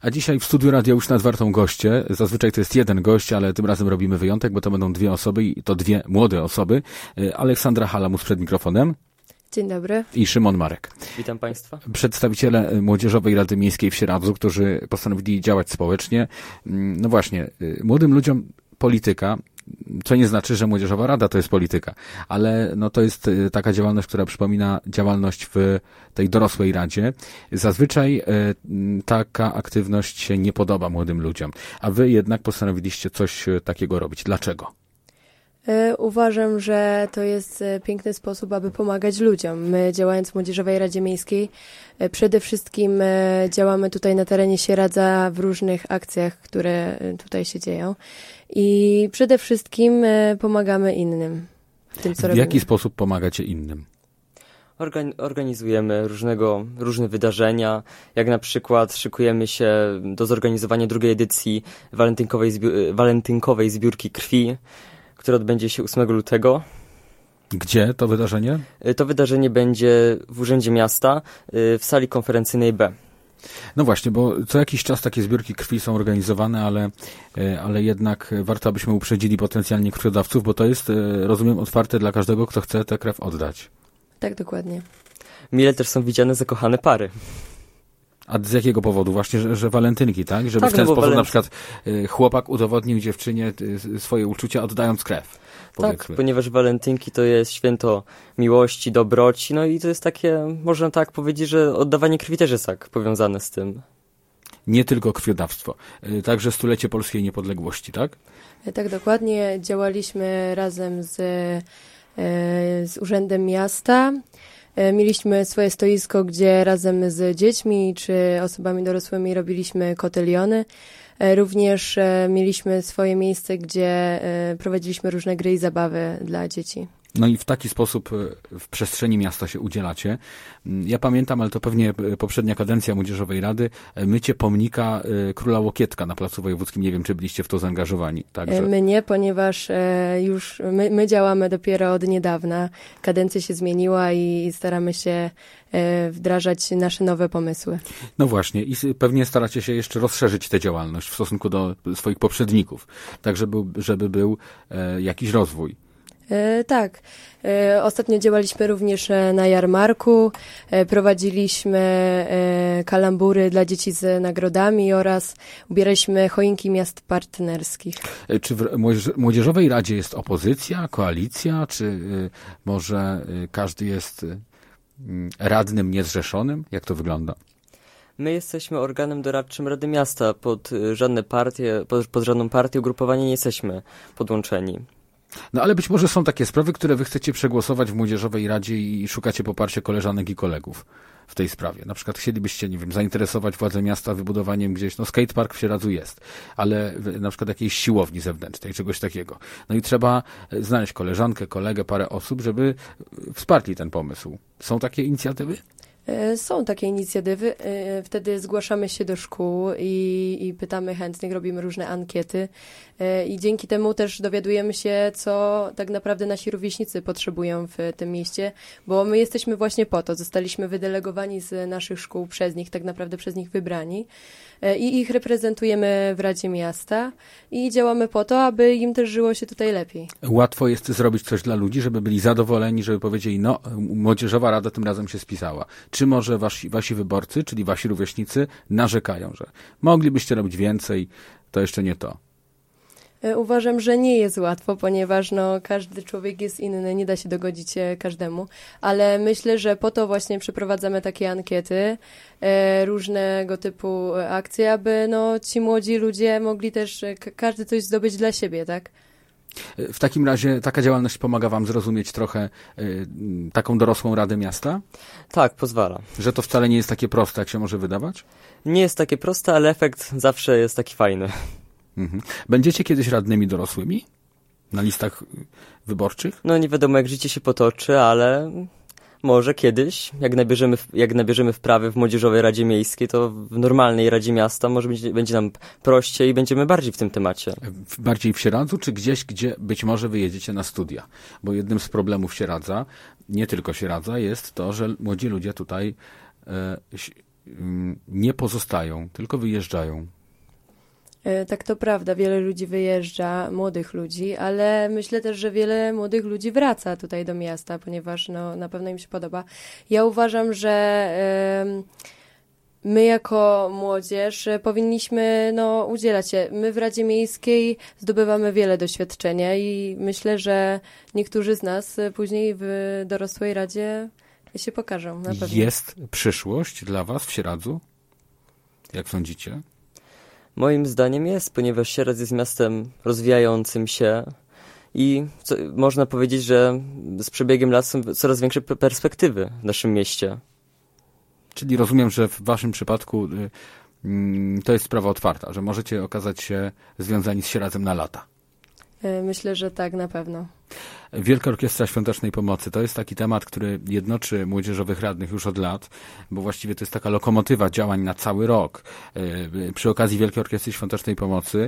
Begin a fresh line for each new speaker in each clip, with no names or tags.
A dzisiaj w studiu Radia Już nad Wartą goście. Zazwyczaj to jest jeden gość, ale tym razem robimy wyjątek, bo to będą dwie osoby i to dwie młode osoby. Aleksandra Halamus przed mikrofonem.
Dzień dobry.
I Szymon Marek.
Witam Państwa.
Przedstawiciele Młodzieżowej Rady Miejskiej w Sieradzu, którzy postanowili działać społecznie. No właśnie, młodym ludziom polityka, co nie znaczy, że Młodzieżowa Rada to jest polityka, ale no to jest taka działalność, która przypomina działalność w tej dorosłej radzie. Zazwyczaj taka aktywność się nie podoba młodym ludziom, a wy jednak postanowiliście coś takiego robić. Dlaczego?
Uważam, że to jest piękny sposób, aby pomagać ludziom. My, działając w Młodzieżowej Radzie Miejskiej, przede wszystkim działamy tutaj na terenie Sieradza w różnych akcjach, które tutaj się dzieją i przede wszystkim pomagamy innym w tym, co robimy.
W jaki sposób pomagacie innym?
Organizujemy różne wydarzenia, jak na przykład szykujemy się do zorganizowania drugiej edycji walentynkowej zbiórki krwi, które odbędzie się 8 lutego.
Gdzie to wydarzenie?
To wydarzenie będzie w Urzędzie Miasta w sali konferencyjnej B.
No właśnie, bo co jakiś czas takie zbiórki krwi są organizowane, ale jednak warto, abyśmy uprzedzili potencjalnie krwiodawców, bo to jest, rozumiem, otwarte dla każdego, kto chce tę krew oddać.
Tak, dokładnie.
Mile też są widziane zakochane pary. A
z jakiego powodu? Właśnie, że walentynki, tak? Żeby w ten sposób na przykład chłopak udowodnił dziewczynie swoje uczucia, oddając krew.
Tak, ponieważ walentynki to jest święto miłości, dobroci, no i to jest takie, można tak powiedzieć, że oddawanie krwi też jest tak powiązane z tym.
Nie tylko krwiodawstwo, także stulecie polskiej niepodległości, tak?
Tak, dokładnie. Działaliśmy razem z Urzędem Miasta. Mieliśmy swoje stoisko, gdzie razem z dziećmi czy osobami dorosłymi robiliśmy koteliony. Również mieliśmy swoje miejsce, gdzie prowadziliśmy różne gry i zabawy dla dzieci.
No i w taki sposób w przestrzeni miasta się udzielacie. Ja pamiętam, ale to pewnie poprzednia kadencja Młodzieżowej Rady, mycie pomnika Króla Łokietka na Placu Wojewódzkim. Nie wiem, czy byliście w to zaangażowani. Także...
My nie, ponieważ już my działamy dopiero od niedawna. Kadencja się zmieniła i staramy się wdrażać nasze nowe pomysły.
No właśnie i pewnie staracie się jeszcze rozszerzyć tę działalność w stosunku do swoich poprzedników, tak żeby był jakiś rozwój.
Tak. Ostatnio działaliśmy również na jarmarku, prowadziliśmy kalambury dla dzieci z nagrodami oraz ubieraliśmy choinki miast partnerskich.
Czy w Młodzieżowej Radzie jest opozycja, koalicja, czy może każdy jest radnym niezrzeszonym? Jak to wygląda?
My jesteśmy organem doradczym Rady Miasta. Pod żadną partię, ugrupowanie nie jesteśmy podłączeni.
No ale być może są takie sprawy, które wy chcecie przegłosować w Młodzieżowej Radzie i szukacie poparcia koleżanek i kolegów w tej sprawie. Na przykład chcielibyście, nie wiem, zainteresować władze miasta wybudowaniem gdzieś, no skatepark w Sieradzu jest, ale na przykład jakiejś siłowni zewnętrznej, czegoś takiego. No i trzeba znaleźć koleżankę, kolegę, parę osób, żeby wsparli ten pomysł. Są takie inicjatywy?
Są takie inicjatywy. Wtedy zgłaszamy się do szkół i pytamy chętnych, robimy różne ankiety i dzięki temu też dowiadujemy się, co tak naprawdę nasi rówieśnicy potrzebują w tym mieście, bo my jesteśmy właśnie po to. Zostaliśmy wydelegowani z naszych szkół przez nich, tak naprawdę przez nich wybrani i ich reprezentujemy w Radzie Miasta i działamy po to, aby im też żyło się tutaj lepiej.
Łatwo jest zrobić coś dla ludzi, żeby byli zadowoleni, żeby powiedzieli, no Młodzieżowa Rada tym razem się spisała. Czy może wasi wyborcy, czyli wasi rówieśnicy narzekają, że moglibyście robić więcej, to jeszcze nie to?
Uważam, że nie jest łatwo, ponieważ każdy człowiek jest inny, nie da się dogodzić każdemu, ale myślę, że po to właśnie przeprowadzamy takie ankiety, różnego typu akcje, aby ci młodzi ludzie mogli też każdy coś zdobyć dla siebie, tak?
W takim razie taka działalność pomaga wam zrozumieć trochę taką dorosłą Radę Miasta?
Tak, pozwala.
Że to wcale nie jest takie proste, jak się może wydawać?
Nie jest takie proste, ale efekt zawsze jest taki fajny.
Mhm. Będziecie kiedyś radnymi dorosłymi? Na listach wyborczych?
No nie wiadomo, jak życie się potoczy, ale może kiedyś, jak nabierzemy wprawy w Młodzieżowej Radzie Miejskiej, to w normalnej Radzie Miasta może będzie nam prościej i będziemy bardziej w tym temacie.
Bardziej w Sieradzu, czy gdzieś, gdzie być może wyjedziecie na studia? Bo jednym z problemów Sieradza, nie tylko Sieradza, jest to, że młodzi ludzie tutaj nie pozostają, tylko wyjeżdżają.
Tak, to prawda, wiele ludzi wyjeżdża, młodych ludzi, ale myślę też, że wiele młodych ludzi wraca tutaj do miasta, ponieważ na pewno im się podoba. Ja uważam, że my jako młodzież powinniśmy udzielać się. My w Radzie Miejskiej zdobywamy wiele doświadczenia i myślę, że niektórzy z nas później w dorosłej Radzie się pokażą. Na pewno.
Jest przyszłość dla was w Sieradzu? Jak sądzicie?
Moim zdaniem jest, ponieważ Sieradz jest miastem rozwijającym się i można powiedzieć, że z przebiegiem lat są coraz większe perspektywy w naszym mieście.
Czyli rozumiem, że w waszym przypadku to jest sprawa otwarta, że możecie okazać się związani z Sieradzem na lata.
Myślę, że tak, na pewno.
Wielka Orkiestra Świątecznej Pomocy to jest taki temat, który jednoczy młodzieżowych radnych już od lat, bo właściwie to jest taka lokomotywa działań na cały rok. Przy okazji Wielkiej Orkiestry Świątecznej Pomocy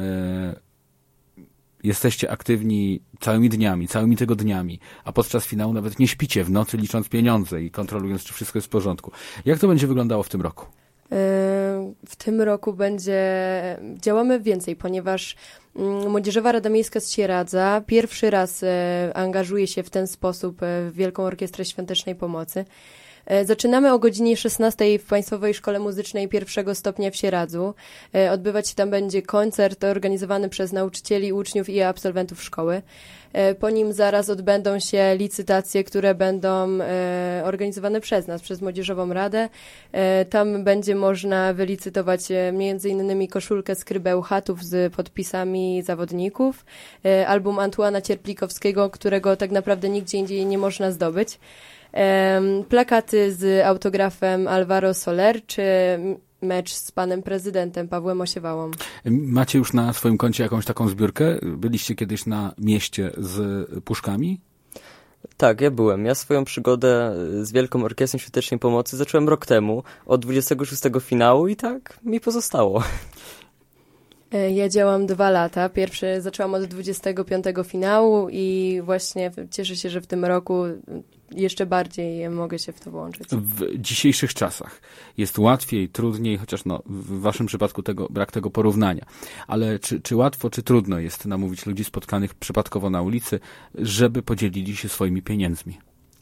jesteście aktywni całymi dniami, całymi tygodniami, a podczas finału nawet nie śpicie w nocy, licząc pieniądze i kontrolując, czy wszystko jest w porządku. Jak to będzie wyglądało w tym roku?
W tym roku działamy więcej, ponieważ Młodzieżowa Rada Miejska z Sieradza pierwszy raz angażuje się w ten sposób w Wielką Orkiestrę Świątecznej Pomocy. Zaczynamy o godzinie 16 w Państwowej Szkole Muzycznej pierwszego stopnia w Sieradzu. Odbywać się tam będzie koncert organizowany przez nauczycieli, uczniów i absolwentów szkoły. Po nim zaraz odbędą się licytacje, które będą organizowane przez nas, przez Młodzieżową Radę. Tam będzie można wylicytować między innymi koszulkę Skrybeł Chatów z podpisami zawodników, album Antuana Cierplikowskiego, którego tak naprawdę nigdzie indziej nie można zdobyć. Plakaty z autografem Alvaro Soler, czy mecz z panem prezydentem Pawłem Osiewałą.
Macie już na swoim koncie jakąś taką zbiórkę? Byliście kiedyś na mieście z puszkami?
Tak, ja byłem. Ja swoją przygodę z Wielką Orkiestrą Świątecznej Pomocy zacząłem rok temu, od 26 finału i tak mi pozostało.
Ja działam 2 lata. Zaczęłam od 25 finału i właśnie cieszę się, że w tym roku jeszcze bardziej mogę się w to włączyć.
W dzisiejszych czasach jest łatwiej, trudniej, chociaż w waszym przypadku brak tego porównania. Ale czy łatwo, czy trudno jest namówić ludzi spotkanych przypadkowo na ulicy, żeby podzielili się swoimi pieniędzmi?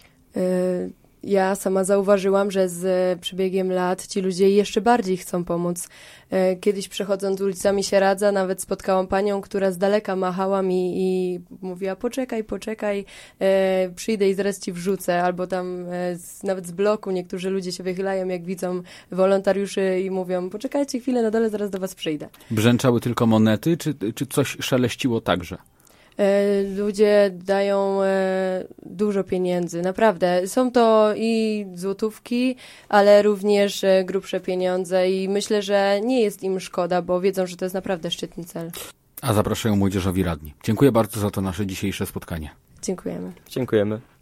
Ja sama zauważyłam, że z przebiegiem lat ci ludzie jeszcze bardziej chcą pomóc. Kiedyś przechodząc ulicami Sieradza nawet spotkałam panią, która z daleka machała mi i mówiła poczekaj, przyjdę i zaraz ci wrzucę. Albo tam nawet z bloku niektórzy ludzie się wychylają, jak widzą wolontariuszy i mówią poczekajcie chwilę na dole, zaraz do was przyjdę.
Brzęczały tylko monety, czy coś szeleściło także?
Ludzie dają dużo pieniędzy, naprawdę. Są to i złotówki, ale również grubsze pieniądze i myślę, że nie jest im szkoda, bo wiedzą, że to jest naprawdę szczytny cel.
A zapraszają młodzieżowi radni. Dziękuję bardzo za to nasze dzisiejsze spotkanie.
Dziękujemy.
Dziękujemy.